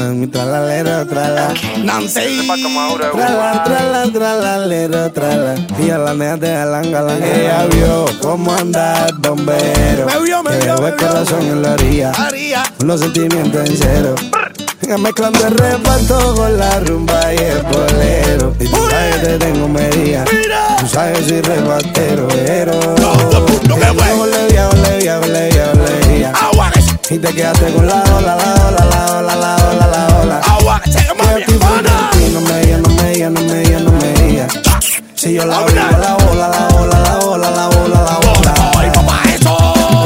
Mi tralalero, trala. Nancy. Tralalero, trala. Y a la nena de galán. Ella vio cómo anda el bombero. Me vio. El corazón en la orilla. Unos sentimientos en cero. Mezclando el reparto con la rumba y el bolero. Y tú sabes que te tengo medida. Tú sabes que soy repartero. Y te quedaste con la ola. No me digas. Si yo la ola. Ay, papá, eso.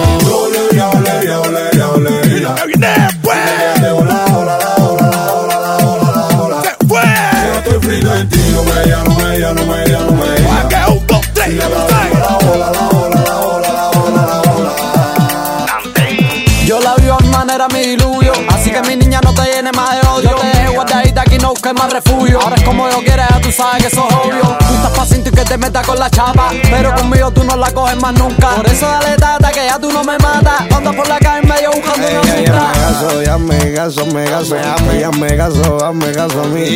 Yo la vivo a mi manera, mi diluvio. Así que mi niña no te llene más de odio. Yo te dejé guardadita aquí, no busques más refugio. Ahora es como yo quiera, ya tú sabes que eso es obvio. Tú estás pa' cinto y que te metas con la chapa, pero conmigo tú no la coges más nunca. Por eso dale tata, que ya tú no me matas. Anda por la calle medio buscando una puta. Ya me gaso a mí.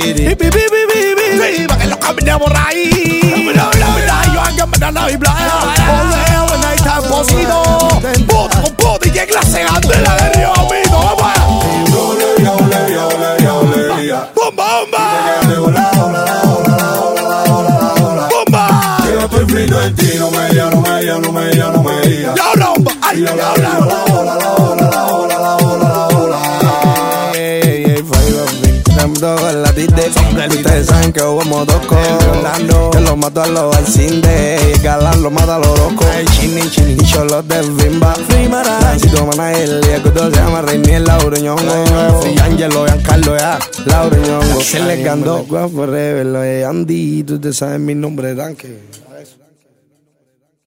Pa' que lo camine por ahí. Yo ando mandando mi playa. Oleo en el tampocito. Puto, y qué clase grande la de Río Amito. Bomba. Yo estoy frito en ti, no me digas. Ustedes saben que hubo motoco que lo mató a los Alcinde. Y Galán lo mata a los locos. Y Cholos de Bimba. Lancito Manael. Y el cuto se llama Reinier Laureñongo. Y Angelo, Giancarlo, ya Laureñongo. Se les cantó Forever, lo de Andy. Tú te sabes mi nombre, tanque.